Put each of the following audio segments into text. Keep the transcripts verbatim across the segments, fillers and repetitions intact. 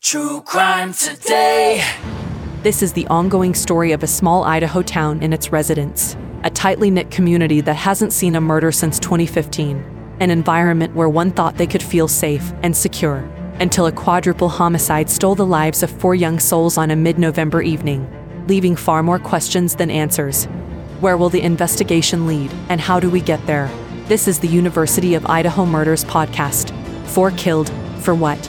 True Crime Today. This is the ongoing story of a small Idaho town and its residents, a tightly knit community that hasn't seen a murder since twenty fifteen, an environment where one thought they could feel safe and secure, until a quadruple homicide stole the lives of four young souls on a mid-November evening, leaving far more questions than answers. Where will the investigation lead, and how do we get there? This is the University of Idaho Murders podcast. Four killed, for what?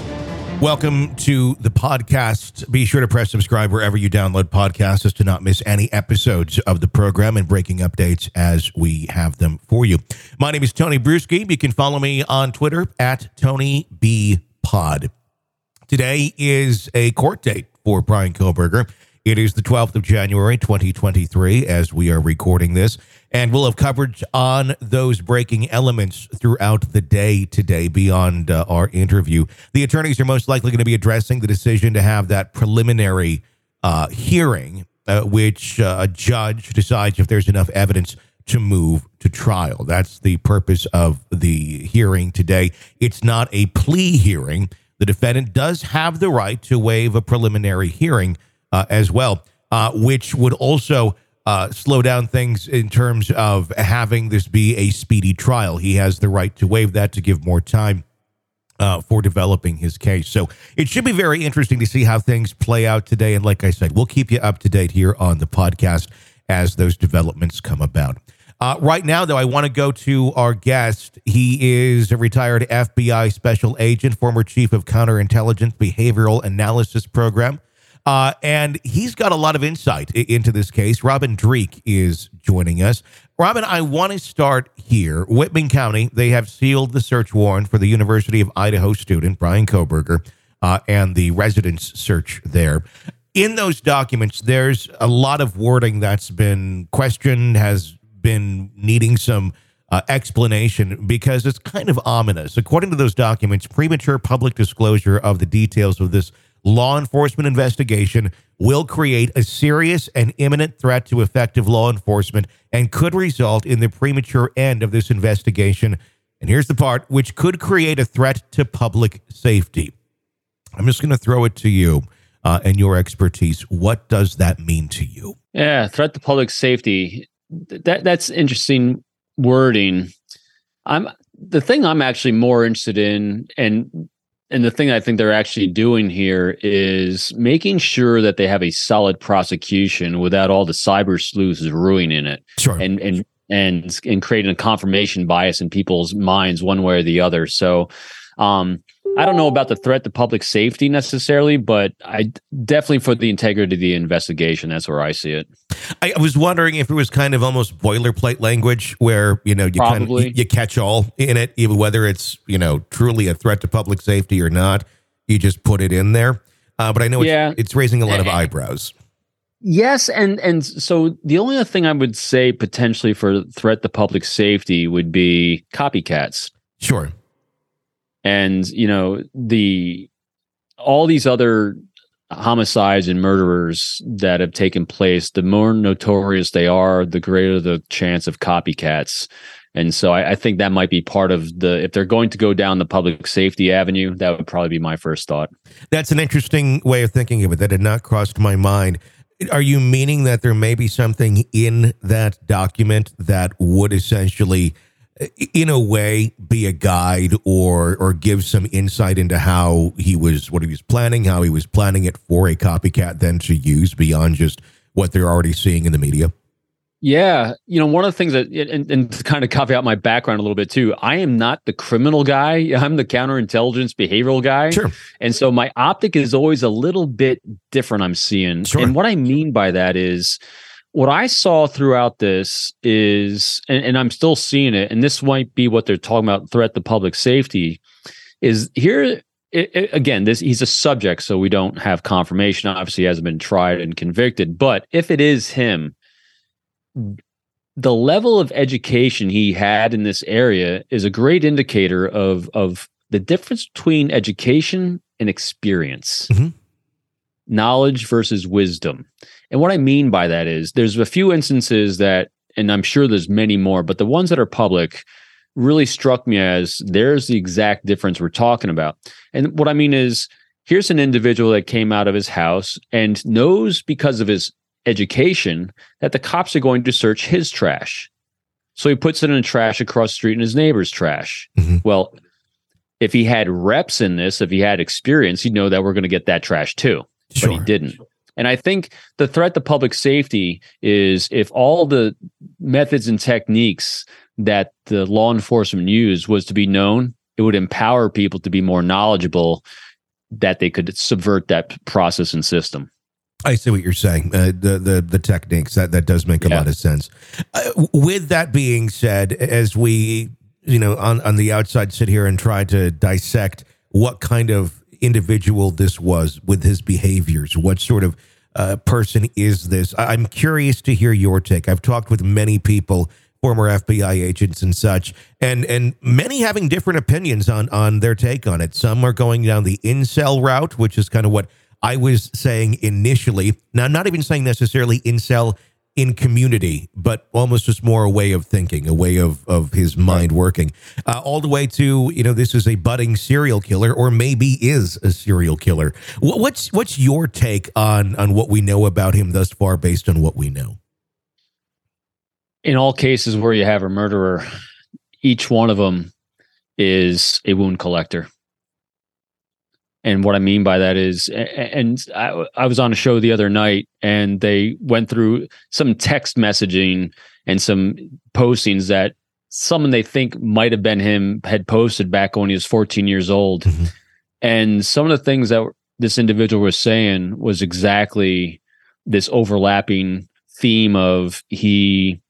Welcome to the podcast. Be sure to press subscribe wherever you download podcasts as to not miss any episodes of the program and breaking updates as we have them for you. My name is Tony Bruschi. You can follow me on Twitter at Tony B Pod. Today is a court date for Bryan Kohberger. It is the twelfth of January, twenty twenty-three, as we are recording this, and we'll have coverage on those breaking elements throughout the day today beyond uh, our interview. The attorneys are most likely going to be addressing the decision to have that preliminary uh, hearing, uh, which uh, a judge decides if there's enough evidence to move to trial. That's the purpose of the hearing today. It's not a plea hearing. The defendant does have the right to waive a preliminary hearing Uh, as well, uh, which would also uh, slow down things in terms of having this be a speedy trial. He has the right to waive that to give more time uh, for developing his case. So it should be very interesting to see how things play out today. And like I said, we'll keep you up to date here on the podcast as those developments come about. Uh, right now, though, I want to go to our guest. He is a retired F B I special agent, former chief of counterintelligence behavioral analysis program. Uh, and he's got a lot of insight I- into this case. Robin Dreeke is joining us. Robin, I want to start here. Whitman County, they have sealed the search warrant for the University of Idaho student, Bryan Kohberger, uh, and the residence search there. In those documents, there's a lot of wording that's been questioned, has been needing some uh, explanation because it's kind of ominous. According to those documents, premature public disclosure of the details of this law enforcement investigation will create a serious and imminent threat to effective law enforcement and could result in the premature end of this investigation. And here's the part, which could create a threat to public safety. I'm just going to throw it to you uh, and your expertise. What does that mean to you? Yeah, threat to public safety. That that's interesting wording. I'm the thing I'm actually more interested in, and And the thing I think they're actually doing here is making sure that they have a solid prosecution without all the cyber sleuths ruining it. Sure. And and and and creating a confirmation bias in people's minds one way or the other. So um, I don't know about the threat to public safety necessarily, but I definitely for the integrity of the investigation, that's where I see it. I was wondering if it was kind of almost boilerplate language where, you know, you kind of, you, you catch all in it, even whether it's, you know, truly a threat to public safety or not, you just put it in there. Uh, but I know it's, yeah. it's raising a lot of eyebrows. Yes. And, and so the only other thing I would say potentially for threat to public safety would be copycats. Sure. And, you know, the all these other homicides and murderers that have taken place, the more notorious they are, the greater the chance of copycats. And so I, I think that might be part of the, if they're going to go down the public safety avenue, that would probably be my first thought. That's an interesting way of thinking of it. That had not crossed my mind. Are you meaning that there may be something in that document that would essentially, in a way, be a guide or or give some insight into how he was, what he was planning, how he was planning it for a copycat then to use beyond just what they're already seeing in the media? Yeah. You know, one of the things that, and, and to kind of copy out my background a little bit too, I am not the criminal guy. I'm the counterintelligence behavioral guy. Sure. And so my optic is always a little bit different, I'm seeing. Sure. And what I mean by that is, what I saw throughout this is, and, and I'm still seeing it, and this might be what they're talking about, threat to public safety, is here, it, it, again, this he's a subject, so we don't have confirmation. Obviously, he hasn't been tried and convicted. But if it is him, the level of education he had in this area is a great indicator of, of the difference between education and experience. Mm-hmm. Knowledge versus wisdom. And what I mean by that is there's a few instances that, and I'm sure there's many more, but the ones that are public really struck me as there's the exact difference we're talking about. And what I mean is here's an individual that came out of his house and knows because of his education that the cops are going to search his trash. So he puts it in the trash across the street in his neighbor's trash. Mm-hmm. Well, if he had reps in this, if he had experience, he'd know that we're going to get that trash too. Sure. But he didn't. And I think the threat to public safety is if all the methods and techniques that the law enforcement used was to be known, it would empower people to be more knowledgeable that they could subvert that process and system. I see what you're saying. Uh, the the the techniques that that does make a yeah. lot of sense. Uh, with that being said, as we you know on on the outside sit here and try to dissect what kind of individual this was with his behaviors, what sort of uh, person is this? I'm curious to hear your take. I've talked with many people, former F B I agents and such, and and many having different opinions on on their take on it. Some are going down the incel route, which is kind of what I was saying initially. Now, I'm not even saying necessarily incel in community, but almost just more a way of thinking, a way of, of his mind working, uh, all the way to, you know, this is a budding serial killer, or maybe is a serial killer. What's what's your take on on what we know about him thus far based on what we know? In all cases where you have a murderer, each one of them is a wound collector. And what I mean by that is, and I, I was on a show the other night, and they went through some text messaging and some postings that someone they think might have been him had posted back when he was fourteen years old. Mm-hmm. And some of the things that this individual was saying was exactly this overlapping theme of he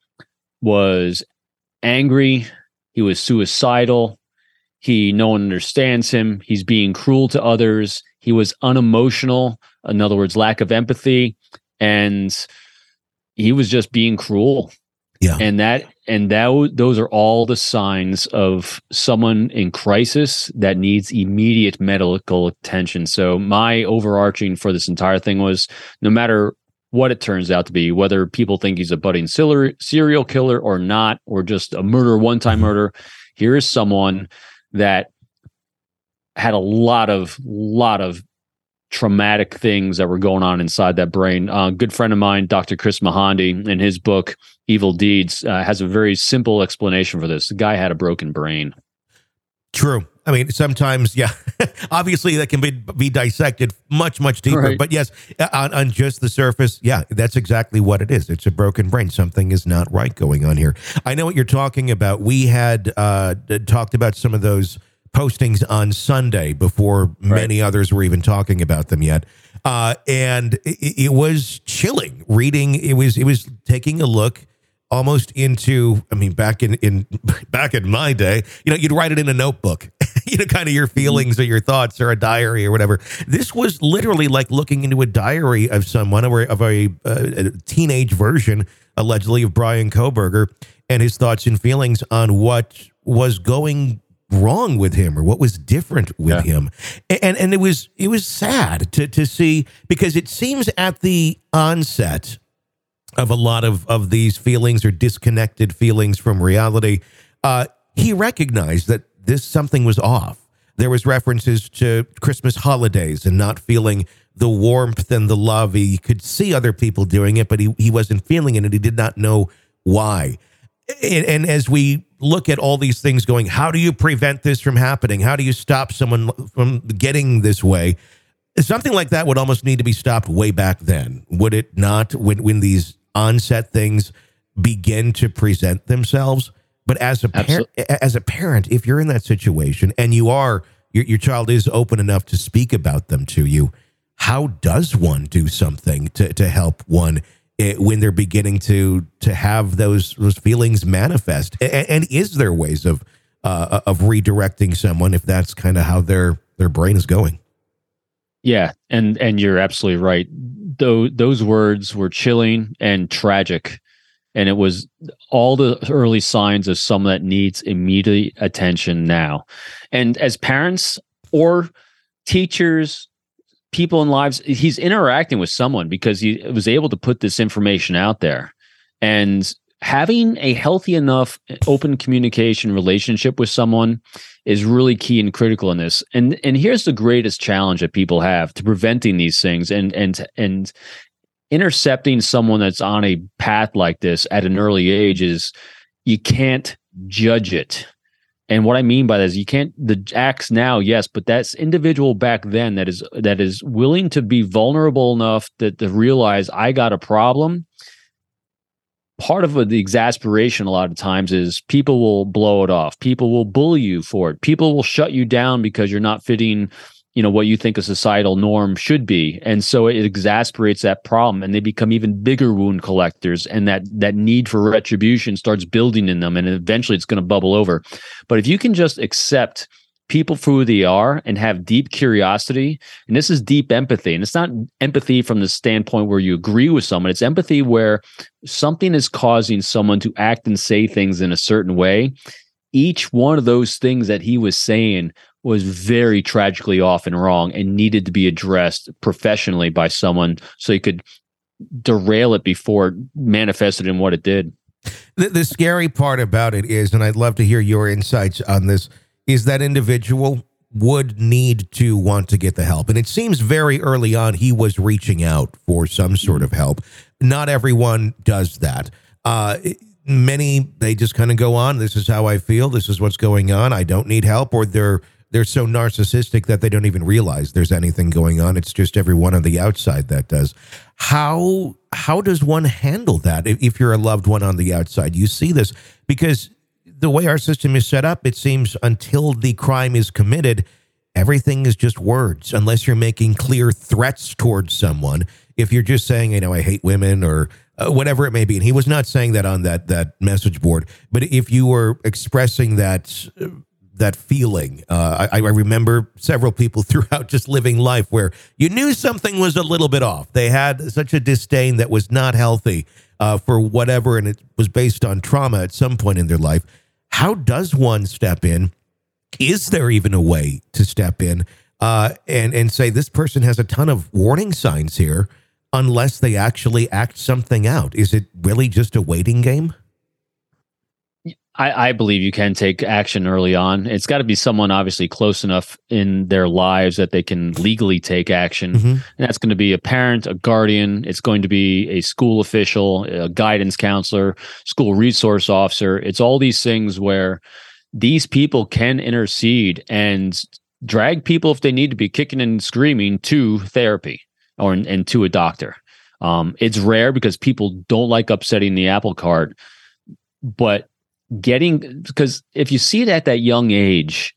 was angry, he was suicidal, he no one understands him, he's being cruel to others, he was unemotional, in other words, lack of empathy, and he was just being cruel. Yeah. And that and that those are all the signs of someone in crisis that needs immediate medical attention. So my overarching for this entire thing was, no matter what it turns out to be, whether people think he's a budding serial killer or not, or just a murderer, one-time murder, here is someone that had a lot of lot of traumatic things that were going on inside that brain. Uh, a good friend of mine, Doctor Chris Mahandi, in his book Evil Deeds, uh, has a very simple explanation for this. The guy had a broken brain. True. I mean, sometimes, yeah, obviously that can be be dissected much, much deeper. Right. But yes, on, on just the surface, yeah, that's exactly what it is. It's a broken brain. Something is not right going on here. I know what you're talking about. We had uh, talked about some of those postings on Sunday before right. many others were even talking about them yet. Uh, and it, it was chilling reading. It was it was taking a look almost into, I mean, back in, in back in my day, you know, you'd write it in a notebook, you know, kind of your feelings or your thoughts or a diary or whatever. This was literally like looking into a diary of someone, or of a, a teenage version, allegedly, of Brian Kohberger, and his thoughts and feelings on what was going wrong with him or what was different with yeah. him. And and it was it was sad to to see, because it seems at the onset of a lot of, of these feelings or disconnected feelings from reality, uh, he recognized that this something was off. There was references to Christmas holidays and not feeling the warmth and the love. He could see other people doing it, but he, he wasn't feeling it, and he did not know why. And, and as we look at all these things going, how do you prevent this from happening? How do you stop someone from getting this way? Something like that would almost need to be stopped way back then, would it not, when, when these onset things begin to present themselves? But as a parent, as a parent, if you're in that situation and you are, your, your child is open enough to speak about them to you, how does one do something to, to help one when they're beginning to to have those those feelings manifest? And, and is there ways of uh, of redirecting someone if that's kind of how their their brain is going? Yeah, and and you're absolutely right. Though those words were chilling and tragic, and it was all the early signs of someone that needs immediate attention now. And as parents or teachers, people in lives, he's interacting with someone because he was able to put this information out there. And having a healthy enough open communication relationship with someone is really key and critical in this. And and here's the greatest challenge that people have to preventing these things and and and intercepting someone that's on a path like this at an early age is you can't judge it. And what I mean by that is you can't, the acts now, yes, but that's individual back then that is that is willing to be vulnerable enough that to realize I got a problem. Part of the exasperation a lot of times is people will blow it off. People will bully you for it. People will shut you down because you're not fitting, you know, what you think a societal norm should be. And so it exasperates that problem and they become even bigger wound collectors. And that that need for retribution starts building in them. And eventually it's going to bubble over. But if you can just accept people for who they are and have deep curiosity, and this is deep empathy, and it's not empathy from the standpoint where you agree with someone, it's empathy where something is causing someone to act and say things in a certain way. Each one of those things that he was saying was very tragically off and wrong and needed to be addressed professionally by someone so you could derail it before it manifested in what it did. The, the scary part about it is, and I'd love to hear your insights on this, is that individual would need to want to get the help. And it seems very early on he was reaching out for some sort of help. Not everyone does that. Uh, many, they just kind of go on, this is how I feel, this is what's going on, I don't need help, or they're they're so narcissistic that they don't even realize there's anything going on. It's just everyone on the outside that does. How how does one handle that if, if you're a loved one on the outside? You see this because the way our system is set up, it seems until the crime is committed, everything is just words, unless you're making clear threats towards someone. If you're just saying, you know, I hate women or uh, whatever it may be, and he was not saying that on that that message board, but if you were expressing that uh, that feeling, uh, I, I remember several people throughout just living life where you knew something was a little bit off. They had such a disdain that was not healthy uh, for whatever, and it was based on trauma at some point in their life. How does one step in? Is there even a way to step in uh, and, and say this person has a ton of warning signs here unless they actually act something out? Is it really just a waiting game? I, I believe you can take action early on. It's got to be someone obviously close enough in their lives that they can legally take action. Mm-hmm. And that's going to be a parent, a guardian. It's going to be a school official, a guidance counselor, school resource officer. It's all these things where these people can intercede and drag people, if they need to be kicking and screaming, to therapy or and to a doctor. Um, it's rare because people don't like upsetting the apple cart, but getting, because if you see it at that young age,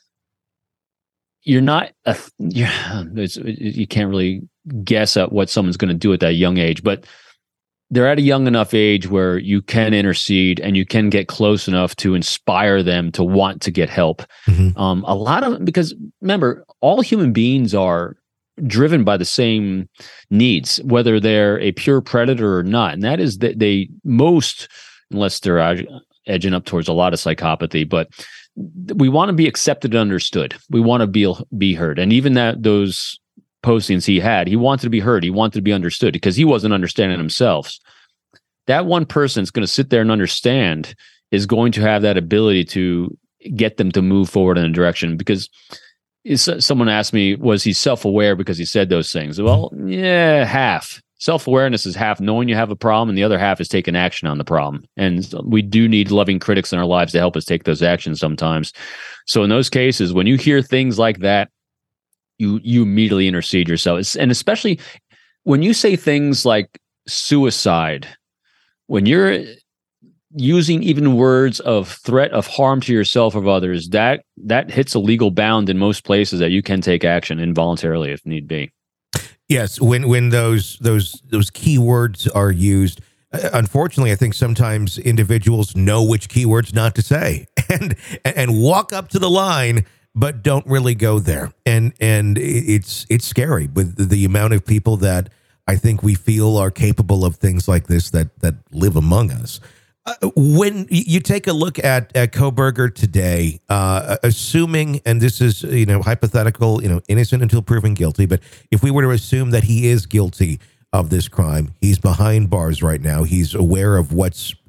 you're not a, you're, it's, you can't really guess at what someone's going to do at that young age, but they're at a young enough age where you can intercede and you can get close enough to inspire them to want to get help. Mm-hmm. Um, a lot of, because remember, all human beings are driven by the same needs, whether they're a pure predator or not. And that is that they most, unless they're edging up towards a lot of psychopathy, but we want to be accepted and understood. We want to be be heard. And even that those postings he had, he wanted to be heard. He wanted to be understood because he wasn't understanding himself. That one person that's going to sit there and understand is going to have that ability to get them to move forward in a direction. Because someone asked me, was he self-aware because he said those things? Well, yeah, half. Self-awareness is half knowing you have a problem, and the other half is taking action on the problem. And we do need loving critics in our lives to help us take those actions sometimes. So in those cases, when you hear things like that, you you immediately intercede yourself. And especially when you say things like suicide, when you're using even words of threat of harm to yourself or others, that that hits a legal bound in most places that you can take action involuntarily if need be. Yes, when when those those those keywords are used, uh, unfortunately, I think sometimes individuals know which keywords not to say and and walk up to the line, but don't really go there. And and it's it's scary with the amount of people that I think we feel are capable of things like this that that live among us. Uh, when you take a look at, at Kohberger today, uh, assuming, and this is, you know, hypothetical, you know, innocent until proven guilty, but if we were to assume that he is guilty of this crime, he's behind bars right now, he's aware of what's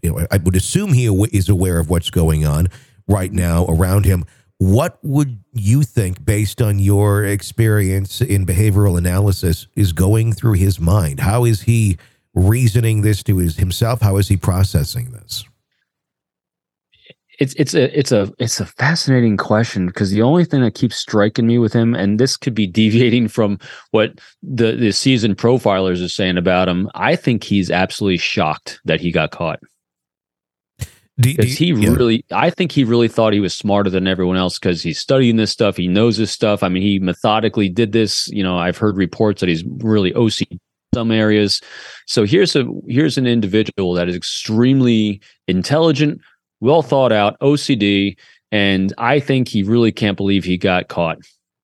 you know, I would assume he is aware of what's going on right now around him. What would you think, based on your experience in behavioral analysis, is going through his mind? How is he reasoning this to his, himself? How is he processing this? It's it's a it's a it's a fascinating question, because the only thing that keeps striking me with him, and this could be deviating from what the the seasoned profilers are saying about him, I think he's absolutely shocked that he got caught. Because he yeah. really, I think he really thought he was smarter than everyone else, because he's studying this stuff. He knows this stuff. I mean, he methodically did this. You know, I've heard reports that he's really O C D in some areas. So here's a here's an individual that is extremely intelligent, well thought out, O C D, and I think he really can't believe he got caught.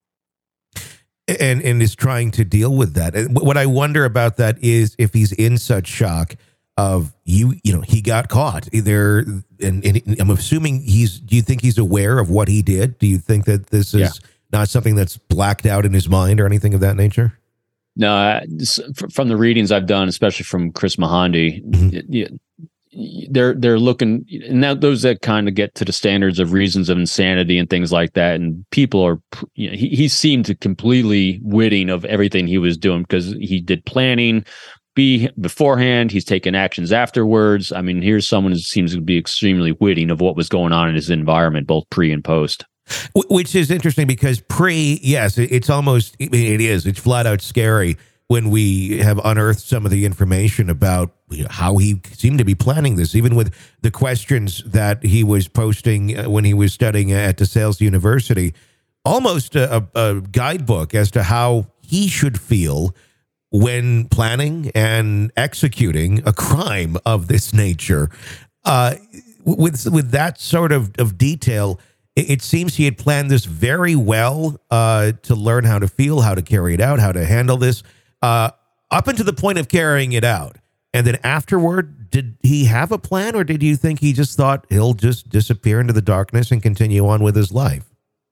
And and is trying to deal with that. What I wonder about that is if he's in such shock of you, you know, he got caught either, and, and I'm assuming he's, do you think he's aware of what he did? Do you think that this is yeah. not something that's blacked out in his mind or anything of that nature? No, uh, from the readings I've done, especially from Chris Mahandi, mm-hmm. they're, they're looking, and that, those that kind of get to the standards of reasons of insanity and things like that. And people are, you know, he, he seemed to completely witting of everything he was doing, because he did planning, Be beforehand, he's taken actions afterwards. I mean, here's someone who seems to be extremely witting of what was going on in his environment, both pre and post. Which is interesting, because pre, yes, it's almost, I mean, it is, it's flat out scary when we have unearthed some of the information about, you know, how he seemed to be planning this, even with the questions that he was posting when he was studying at DeSales University, almost a, a guidebook as to how he should feel when planning and executing a crime of this nature. Uh, with with that sort of, of detail, it, it seems he had planned this very well uh, to learn how to feel, how to carry it out, how to handle this, uh, up until the point of carrying it out. And then afterward, did he have a plan, or did you think he just thought he'll just disappear into the darkness and continue on with his life?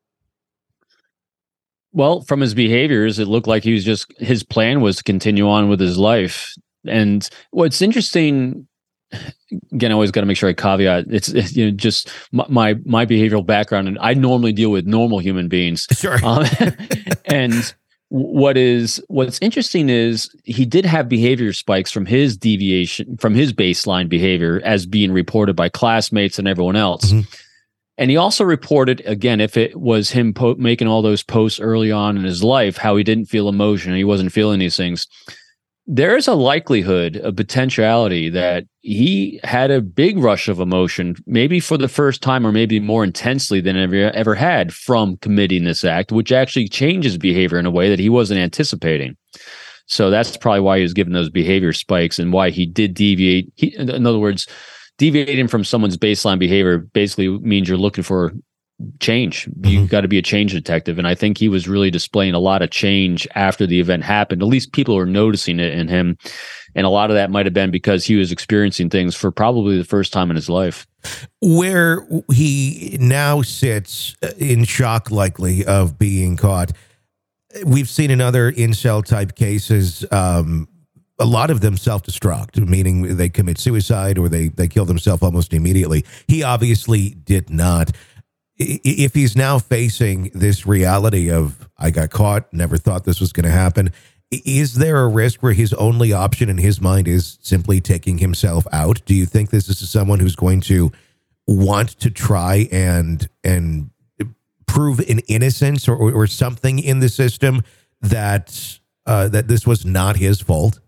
Well, from his behaviors, it looked like he was just, his plan was to continue on with his life. And what's interesting, again, I always got to make sure I caveat, it's, it's you know, just my, my, my behavioral background, and I normally deal with normal human beings. Sure. Um, and what is, what's interesting is he did have behavior spikes from his deviation, from his baseline behavior as being reported by classmates and everyone else. Mm-hmm. And he also reported, again, if it was him po- making all those posts early on in his life, how he didn't feel emotion, he wasn't feeling these things. There is a likelihood, a potentiality that he had a big rush of emotion, maybe for the first time, or maybe more intensely than ever, ever had from committing this act, which actually changes behavior in a way that he wasn't anticipating. So that's probably why he was given those behavior spikes, and why he did deviate. He, in other words, deviating from someone's baseline behavior basically means you're looking for change. Mm-hmm. You've got to be a change detective. And I think he was really displaying a lot of change after the event happened. At least people are noticing it in him. And a lot of that might have been because he was experiencing things for probably the first time in his life. Where he now sits in shock, likely, of being caught. We've seen in other incel type cases, um, a lot of them self-destruct, meaning they commit suicide or they, they kill themselves almost immediately. He obviously did not. If he's now facing this reality of, I got caught, never thought this was going to happen, is there a risk where his only option in his mind is simply taking himself out? Do you think this is someone who's going to want to try and and prove an innocence or, or something in the system that uh, that this was not his fault?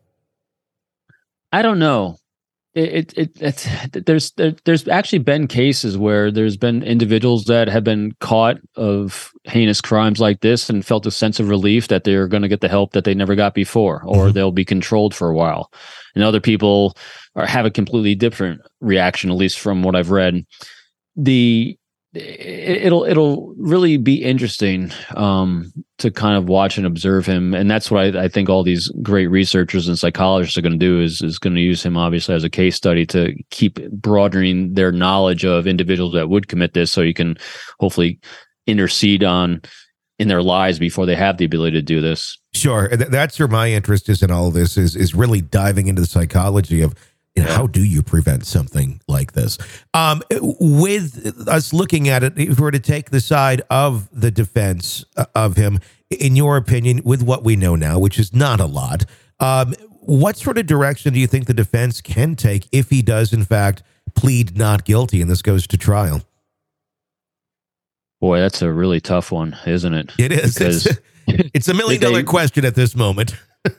I don't know. It, it, it it's there's there, there's actually been cases where there's been individuals that have been caught of heinous crimes like this and felt a sense of relief that they're going to get the help that they never got before, or mm-hmm. they'll be controlled for a while. And other people are have a completely different reaction, at least from what I've read. The it'll it'll really be interesting um, to kind of watch and observe him, and that's what I, I think all these great researchers and psychologists are going to do is is going to use him obviously as a case study to keep broadening their knowledge of individuals that would commit this, so you can hopefully intercede on in their lives before they have the ability to do this. Sure, that's where my interest is in all of this is is really diving into the psychology of you know, how do you prevent something like this? Um, with us looking at it, if we were to take the side of the defense of him, in your opinion, with what we know now, which is not a lot, um, what sort of direction do you think the defense can take if he does, in fact, plead not guilty and this goes to trial? Boy, that's a really tough one, isn't it? It is. Because it's, it's a million dollar question at this moment.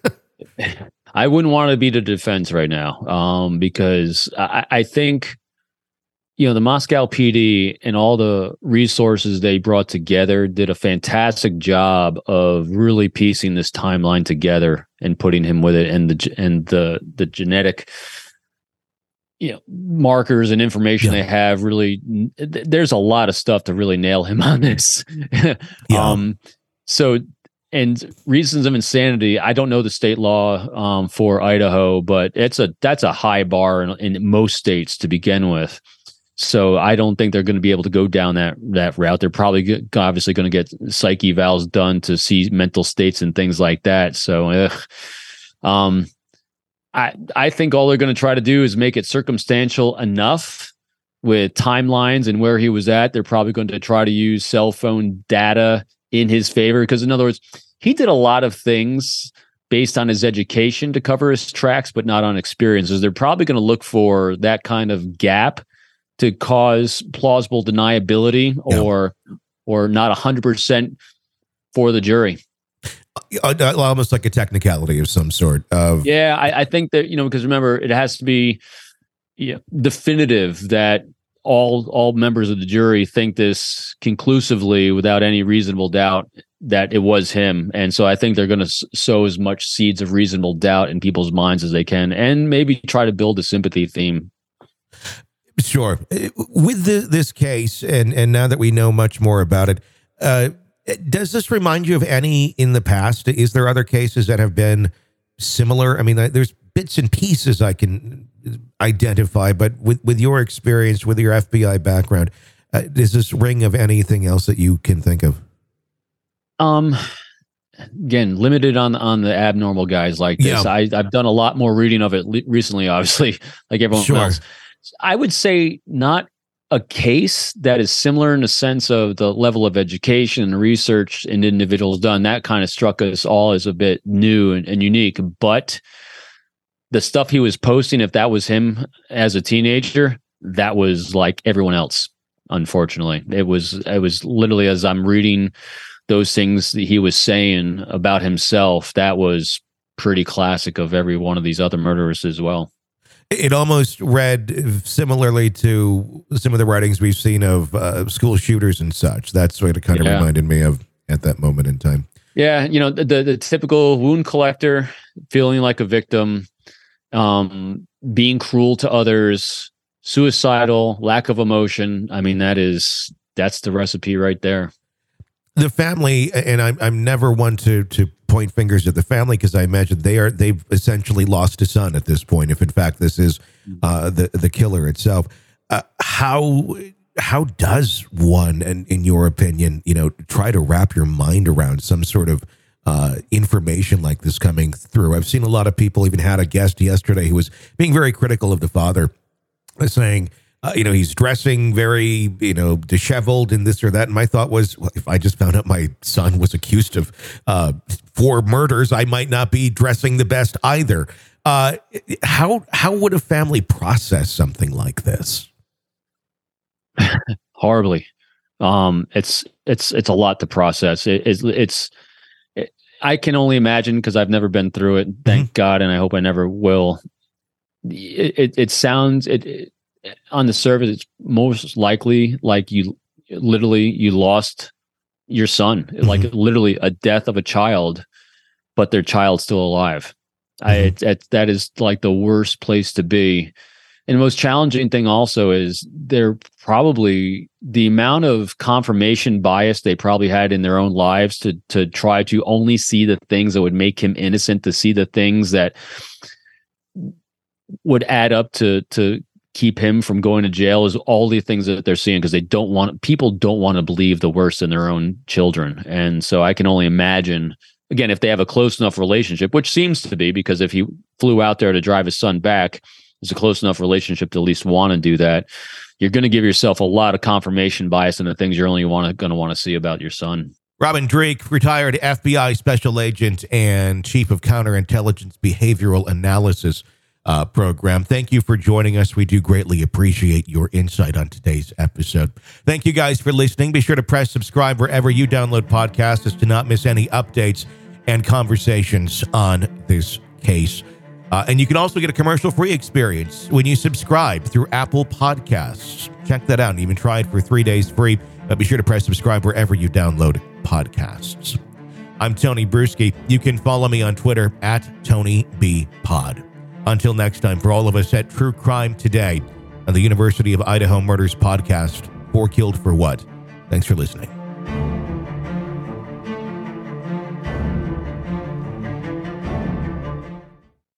I wouldn't want to be the defense right now, um, because I, I think, you know, the Moscow P D and all the resources they brought together did a fantastic job of really piecing this timeline together and putting him with it, and the and the the genetic, you know, markers and information yeah. they have. Really, there's a lot of stuff to really nail him on this. yeah. Um, so. And reasons of insanity, I don't know the state law um, for Idaho, but it's a that's a high bar in, in most states to begin with. So I don't think they're going to be able to go down that that route. They're probably get, obviously going to get psych evals done to see mental states and things like that. So, ugh. um, I I think all they're going to try to do is make it circumstantial enough with timelines and where he was at. They're probably going to try to use cell phone data in his favor, because in other words, he did a lot of things based on his education to cover his tracks, but not on experiences. They're probably going to look for that kind of gap to cause plausible deniability yeah. or or not one hundred percent for the jury. Uh, almost like a technicality of some sort. Of yeah, I, I think that, you know, because remember, it has to be yeah, definitive that all all members of the jury think this conclusively without any reasonable doubt that it was him. And so I think they're going to sow as much seeds of reasonable doubt in people's minds as they can, and maybe try to build a sympathy theme. Sure. With the, this case, and, and now that we know much more about it, uh, does this remind you of any in the past? Is there other cases that have been similar? I mean, there's bits and pieces I can identify, but with, with your experience, with your F B I background, uh, does this ring of anything else that you can think of? Um, again, limited on on the abnormal guys like this. Yeah. I, I've done a lot more reading of it le- recently, obviously, like everyone Sure. else. I would say not a case that is similar in the sense of the level of education and research and individuals done. That kind of struck us all as a bit new and, and unique, but the stuff he was posting, if that was him as a teenager, that was like everyone else. Unfortunately, it was, it was literally, as I'm reading those things that he was saying about himself, that was pretty classic of every one of these other murderers as well. It almost read similarly to some of the writings we've seen of uh, school shooters and such. That's what it kind of Yeah. reminded me of at that moment in time. Yeah. You know, the, the, the typical wound collector, feeling like a victim, um, being cruel to others, suicidal, lack of emotion. I mean, that is, that's the recipe right there. The family, and I'm I'm never one to to point fingers at the family, because I imagine they are they've essentially lost a son at this point, if in fact this is uh, the the killer itself. Uh, how how does one, and in your opinion, you know, try to wrap your mind around some sort of uh, information like this coming through? I've seen a lot of people, even had a guest yesterday who was being very critical of the father, saying, Uh, you know, he's dressing very, you know, disheveled and this or that. And my thought was, well, if I just found out my son was accused of uh, four murders, I might not be dressing the best either. Uh, how how would a family process something like this? Horribly. Um, it's it's it's a lot to process. It, it's it's. It, I can only imagine, because I've never been through it. Thank mm-hmm. God, and I hope I never will. It it, it sounds it. it on the surface, it's most likely like you literally you lost your son, mm-hmm. like literally a death of a child, but their child's still alive. Mm-hmm. I, it, it, that is like the worst place to be. And the most challenging thing also is they're probably the amount of confirmation bias they probably had in their own lives to to try to only see the things that would make him innocent, to see the things that would add up to to keep him from going to jail, is all the things that they're seeing, because they don't want people don't want to believe the worst in their own children. And so I can only imagine, again, if they have a close enough relationship, which seems to be, because if he flew out there to drive his son back, it's a close enough relationship to at least want to do that, you're going to give yourself a lot of confirmation bias in the things you're only want going to want to see about your son. Robin Dreeke, retired F B I special agent and chief of counterintelligence behavioral analysis uh, program. Thank you for joining us. We do greatly appreciate your insight on today's episode. Thank you guys for listening. Be sure to press subscribe wherever you download podcasts as to not miss any updates and conversations on this case. Uh, and you can also get a commercial-free experience when you subscribe through Apple Podcasts. Check that out and even try it for three days free. But be sure to press subscribe wherever you download podcasts. I'm Tony Bruschi. You can follow me on Twitter at Tony B Pod. Until next time, for all of us at True Crime Today on the University of Idaho Murders Podcast, Four Killed for What? Thanks for listening.